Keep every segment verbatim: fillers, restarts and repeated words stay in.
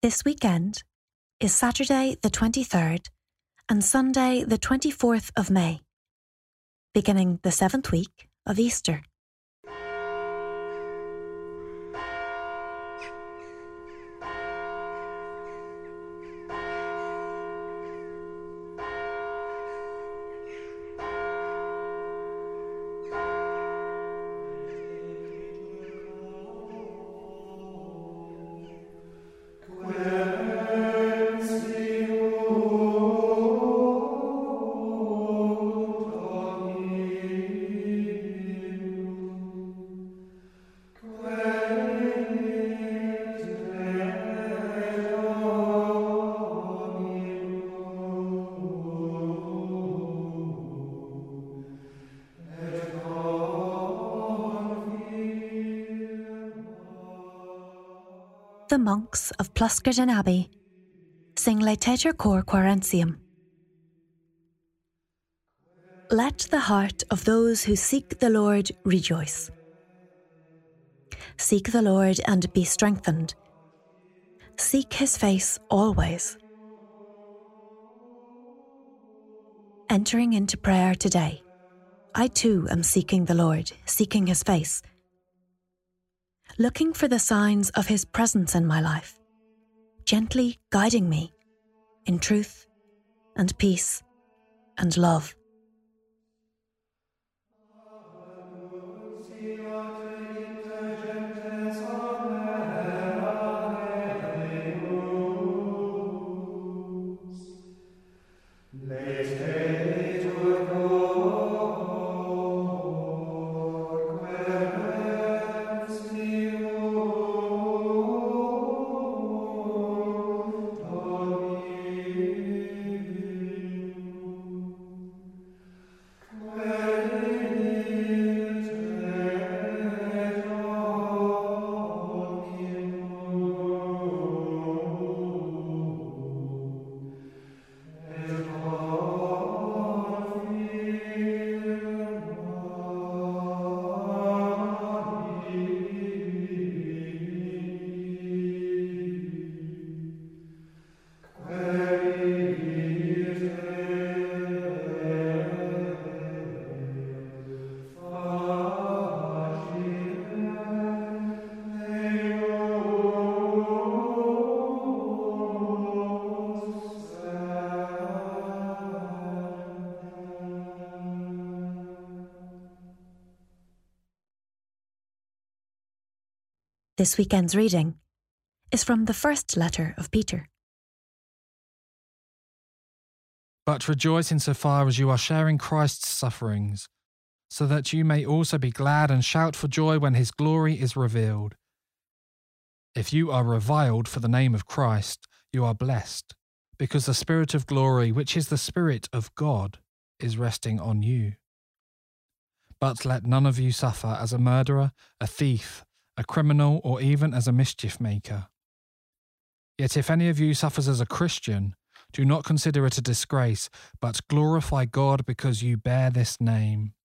This weekend is Saturday the twenty-third and Sunday the twenty-fourth of May, beginning the seventh week of Easter. The monks of Pluscarden Abbey sing Laetetur Cor Quarentium. Let the heart of those who seek the Lord rejoice. Seek the Lord and be strengthened. Seek his face always. Entering into prayer today, I too am seeking the Lord, seeking his face, looking for the signs of his presence in my life, gently guiding me in truth and peace and love. This weekend's reading is from the first letter of Peter. But rejoice insofar as you are sharing Christ's sufferings, so that you may also be glad and shout for joy when his glory is revealed. If you are reviled for the name of Christ, you are blessed, because the Spirit of glory, which is the Spirit of God, is resting on you. But let none of you suffer as a murderer, a thief, a criminal, or even as a mischief maker. Yet if any of you suffers as a Christian, do not consider it a disgrace, but glorify God because you bear this name.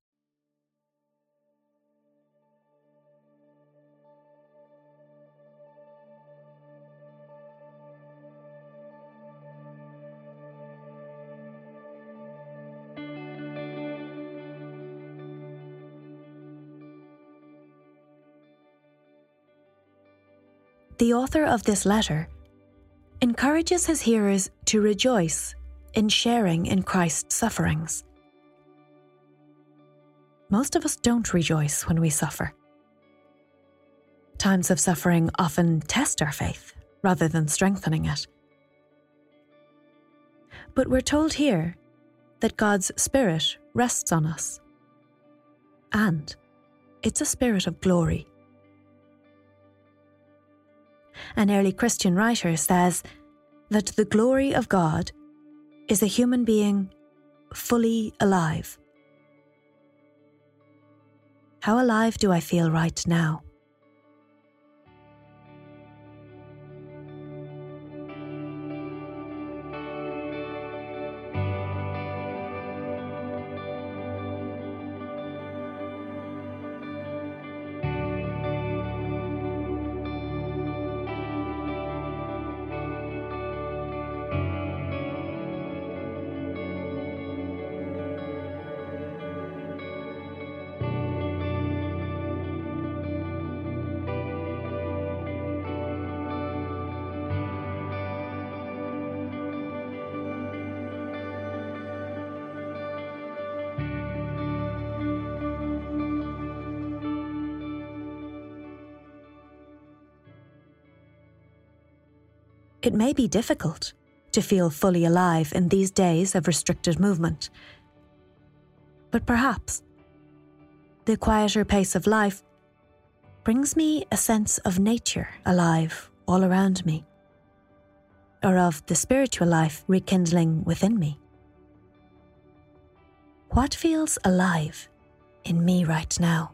The author of this letter encourages his hearers to rejoice in sharing in Christ's sufferings. Most of us don't rejoice when we suffer. Times of suffering often test our faith rather than strengthening it. But we're told here that God's Spirit rests on us, and it's a spirit of glory. An early Christian writer says that the glory of God is a human being fully alive. How alive do I feel right now? It may be difficult to feel fully alive in these days of restricted movement, but perhaps the quieter pace of life brings me a sense of nature alive all around me, or of the spiritual life rekindling within me. What feels alive in me right now?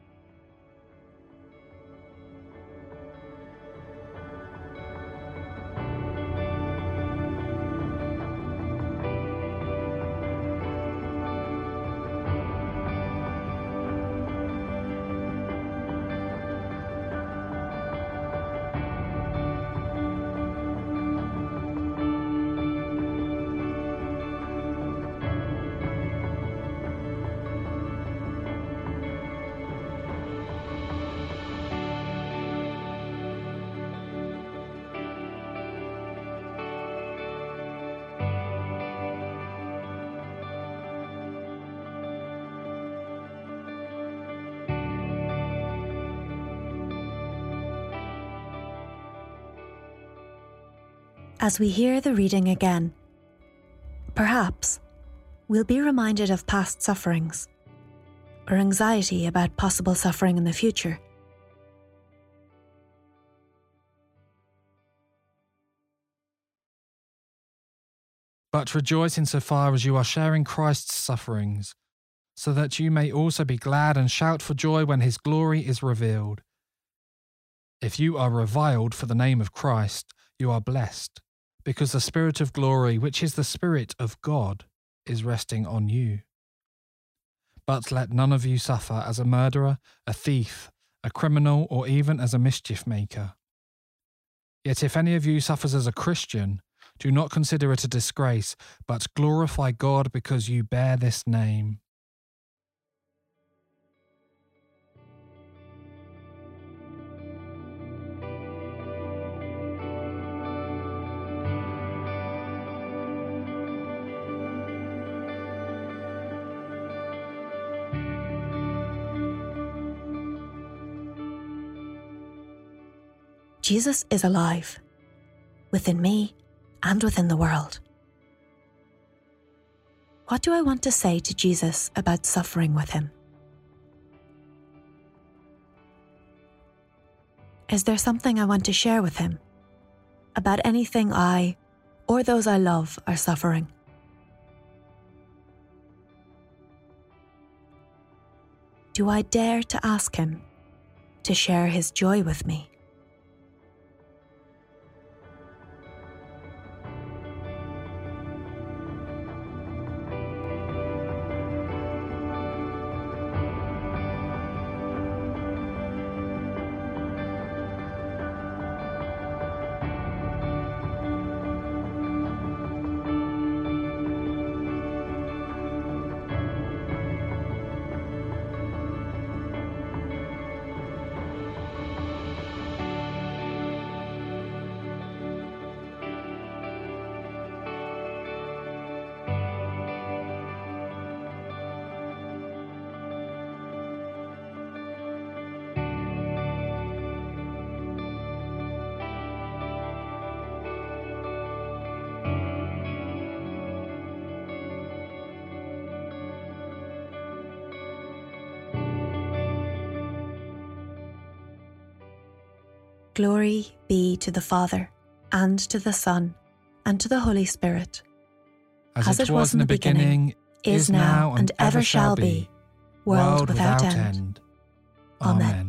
As we hear the reading again, perhaps we'll be reminded of past sufferings or anxiety about possible suffering in the future. But rejoice insofar as you are sharing Christ's sufferings, so that you may also be glad and shout for joy when his glory is revealed. If you are reviled for the name of Christ, you are blessed, because the Spirit of glory, which is the Spirit of God, is resting on you. But let none of you suffer as a murderer, a thief, a criminal, or even as a mischief maker. Yet if any of you suffers as a Christian, do not consider it a disgrace, but glorify God because you bear this name. Jesus is alive, within me and within the world. What do I want to say to Jesus about suffering with him? Is there something I want to share with him about anything I or those I love are suffering? Do I dare to ask him to share his joy with me? Glory be to the Father, and to the Son, and to the Holy Spirit, as, as it, it was in the beginning, beginning is now, and ever shall be, world without, without end. end. Amen.